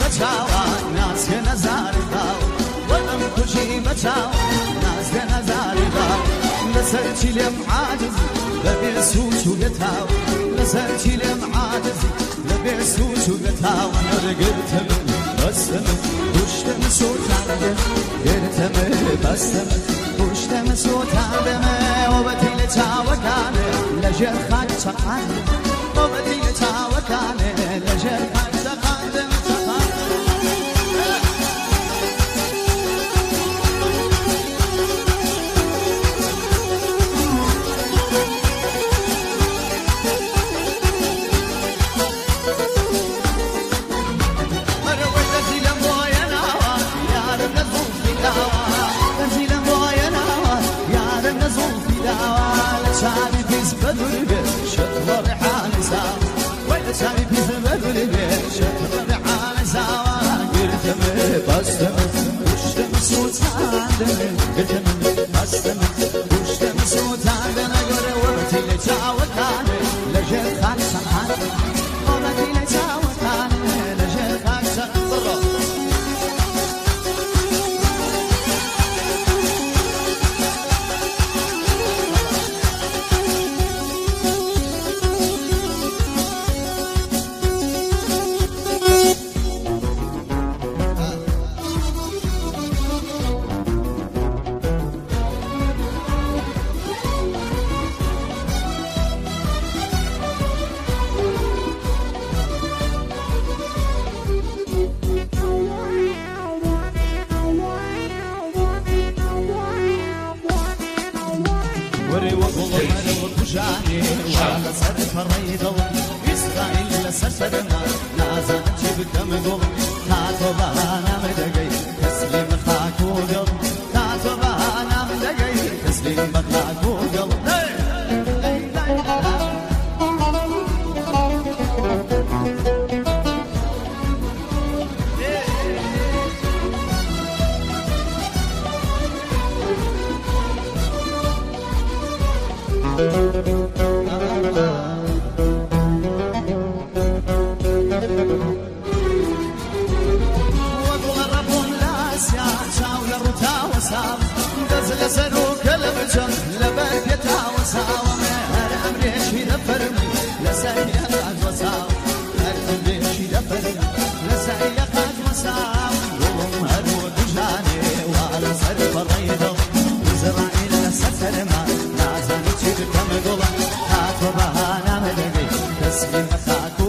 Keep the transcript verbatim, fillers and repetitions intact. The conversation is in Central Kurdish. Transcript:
بچاوا ناز که نزاری باو ولم کشی بچاوا ناز که نزاری باو لسر چیلم عاجز لبی سوچو گتاو لسر چیلم عاجز لبی سوچو گتاو نرگرتم بستم پشتم سوتاندم گرتم بستم پشتم سوتاندم وبتی لچاوکانه لجر خاک چقاندم وبتی لچاوکانه لجر خاک چقاندم شعبي في زبدل شطر ريحان ساوى ويا شعبي في زبدل شطر ريحان ساوى قلت من بستم وشتم صوت عندنا قلت من بستم وشتم صوت عندنا قول وقتي اللي جاوكان لجل خاك سحان وقتي اللي جاوكان لجل خاك سحان وري وقول مر وقجاني وعلى صرف الريض إسرائيل لسسرنا نازل جيب كم قول تاتو بانا مدقي تسليم خاك وقل تاتو بانا مدقي تسليم خاك وقل دزل سروك لبجم لبركتا وساوى هر امري شي دفرمي لسايا قد وساوى هر امري شي دفرمي لسايا قد وساوى يوم هر ودجاني وعلى صرف الريض إسرائيل لسسرما نازل جيب كم قولا هاتوا بهانا مدقي تسليم خاكو